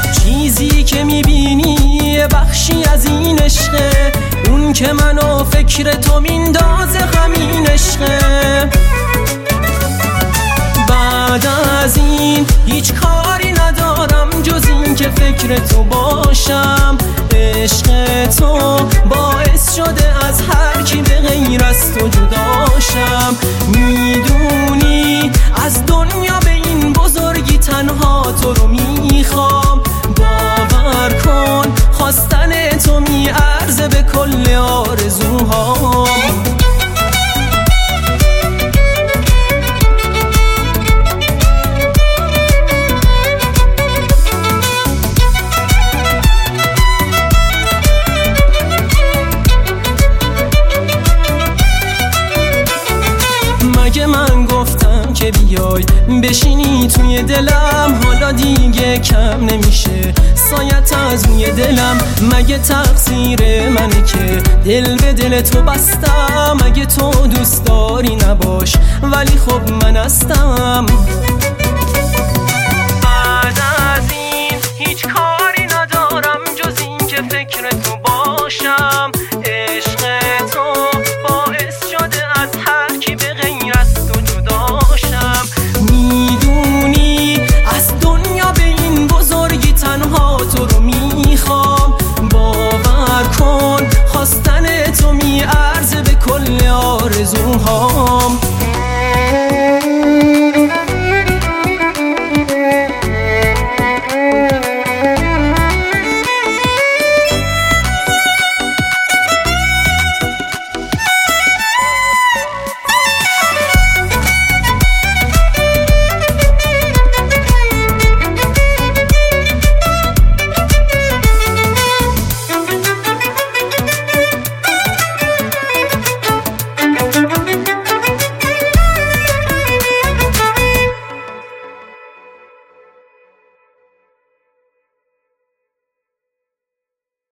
چیزی که میبینی بخشی از این عشقه، اون که منو فکر تو میندازه همین عشقه. بعد از این هیچ کاری ندارم جز این که فکر تو باشم. عشق تو باعث شده از هر کی به غیر از تو جداشم. میدونی از دنیا به این بزرگی تنها تو رو میخوام. باور کن خواستن تو میارزه به کل آرزوهام. مگه من گفتم که بیای بشینی توی دلم؟ حالا دیگه کم نمیشه سایت از روی دلم. مگه تقصیر منه که دل به دل تو بستم؟ مگه تو دوست داری نباش ولی خب من هستم. بعد از این هیچ کاری ندارم جز این که فکر تو باشم. عشق تو باعث شده از هر کی به غیر از تو جداشم. میدونی از دنیا به این بزرگی تنها تو رو میخوام. باور کن خواستن تو میارزه به کل آرزوها.